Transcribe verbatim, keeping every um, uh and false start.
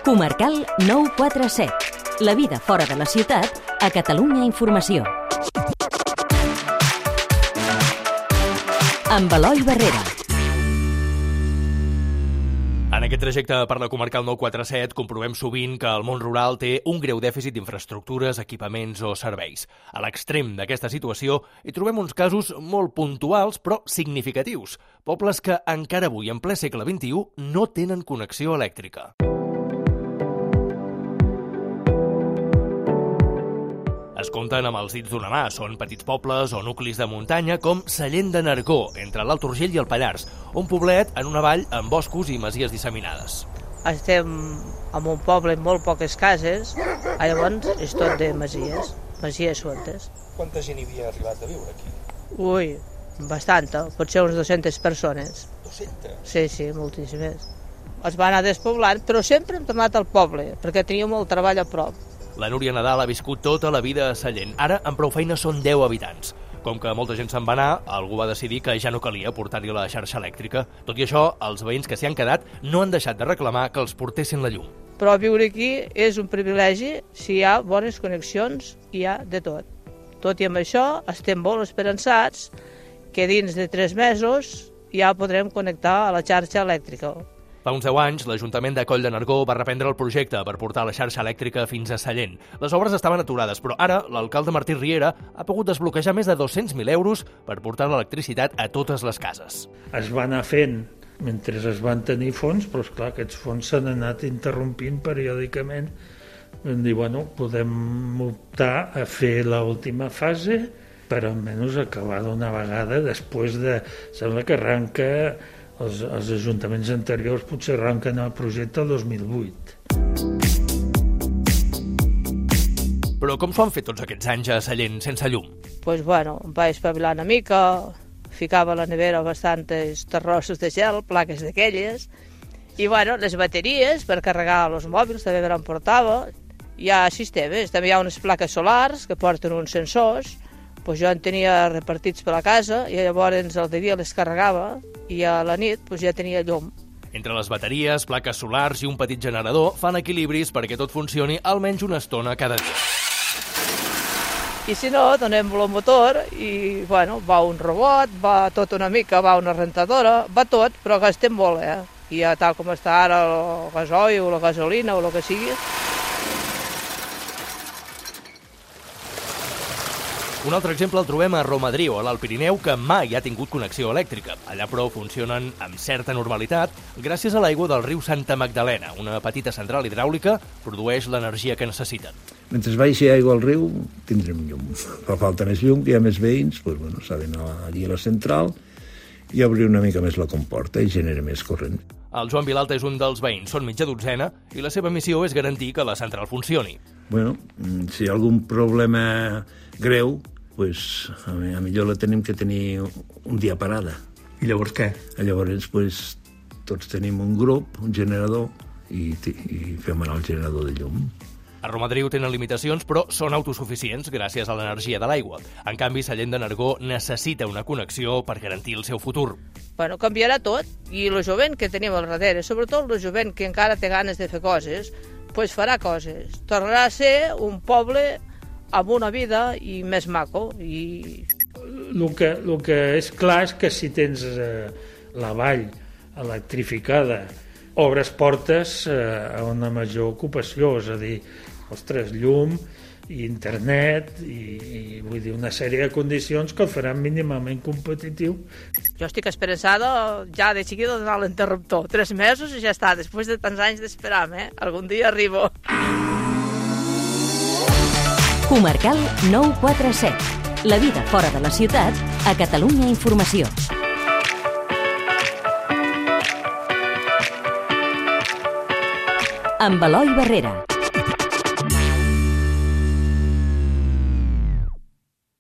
Comarcal nou quatre set. La vida fora de la ciutat a Catalunya Informació. Amb Eloi Barrera. En aquest trajecte per la Comarcal nou quatre set comprovem sovint que el món rural té un greu dèficit d'infraestructures, equipaments o serveis. A l'extrem d'aquesta situació hi trobem uns casos molt puntuals però significatius. Pobles que encara avui, en ple segle vint-i-u, no tenen connexió elèctrica. Es compten amb els dits d'una mà. Són petits pobles o nuclis de muntanya com Sallent de Nargó, entre l'Alt Urgell i el Pallars, un poblet en una vall amb boscos i masies disseminades. Estem en un poble amb molt poques cases, llavors és tot de masies, masies sueltes. Quanta gent hi havia arribat a viure aquí? Ui, bastanta, potser unes dues-centes persones. dues-centes? Sí, sí, moltíssimes. Es va anar despoblant, però sempre hem tornat al poble, perquè teníem molt treball a prop. La Núria Nadal ha viscut tota la vida a Sallent. Ara, amb prou feina, són deu habitants. Com que molta gent se'n va anar, algú va decidir que ja no calia portar-hi la xarxa elèctrica. Tot i això, els veïns que s'hi han quedat no han deixat de reclamar que els portessin la llum. Però viure aquí és un privilegi si hi ha bones connexions, hi ha de tot. Tot i amb això, estem molt esperançats que dins de tres mesos ja podrem connectar a la xarxa elèctrica. Fa uns deu anys, l'Ajuntament de Coll de Nargó va reprendre el projecte per portar la xarxa elèctrica fins a Sallent. Les obres estaven aturades, però ara l'alcalde Martí Riera ha pogut desbloquejar més de dos-cents mil euros per portar l'electricitat a totes les cases. Es va anar fent mentre es van tenir fons, però esclar, aquests fons s'han anat interrompint periòdicament. Vam dir, bueno, podem optar a fer l'última fase per almenys acabar d'una vegada després de... Sembla que arranca... Els, els ajuntaments anteriors potser arrenquen el projecte el dos mil vuit. Però com s'ho han fet tots aquests anys a Sallent sense llum? Doncs, pues, bueno, em vaig espavilar una mica, ficava a la nevera bastantes terrossos de gel, plaques d'aquelles, i, bueno, les bateries per carregar els mòbils també me l'emportava. Hi ha sistemes, també hi ha unes plaques solars que porten uns sensors, pues jo en tenia repartits per la casa i llavors el de dia les carregava i a la nit pues ja tenia llum. Entre les bateries, plaques solars i un petit generador fan equilibris perquè tot funcioni almenys una estona cada dia. I si no, donem el motor i, bueno, va un robot, va tot una mica, va una rentadora, va tot, però gastem molt, eh? I ja tal com està ara el gasoil o la gasolina o el que sigui. Un altre exemple el trobem a Romadriu, a l'Alt Pirineu, que mai ha tingut connexió elèctrica. Allà, però, funcionen amb certa normalitat gràcies a l'aigua del riu Santa Magdalena. Una petita central hidràulica produeix l'energia que necessiten. Mentre es baixi aigua al riu, tindrem llum. Fa falta més llum, hi ha més veïns, doncs, bueno, s'ha d'anar allí a la central i obrir una mica més la comporta i genera més corrent. El Joan Vilalta és un dels veïns, són mitja dotzena, i la seva missió és garantir que la central funcioni. Bueno, si hi ha algun problema greu, pues, a millor la tenim que tenir un dia parada. I llavors què? Llavors pues, tots tenim un grup, un generador, i, i fem anar el generador de llum. A Romadriu tenen limitacions, però són autosuficients gràcies a l'energia de l'aigua. En canvi, Sallent de Nargó necessita una connexió per garantir el seu futur. Bueno, canviarà tot, i el jovent que tenim al darrere, sobretot el jovent que encara té ganes de fer coses, pues farà coses. Tornarà a ser un poble amb una vida i més maco. I... El que, el que és clar és que si tens eh, la vall electrificada, obres portes eh, a una major ocupació, és a dir, ostres, llum i internet i, i vull dir, una sèrie de condicions que el faran mínimament competitiu. Jo estic esperançada ja de seguida de donar l'interruptor. Tres mesos i ja està, després de tants anys d'esperar, eh? Algun dia arribo. Comarcal nou quatre set. La vida fora de la ciutat a Catalunya Informació. Amb Eloi Barrera.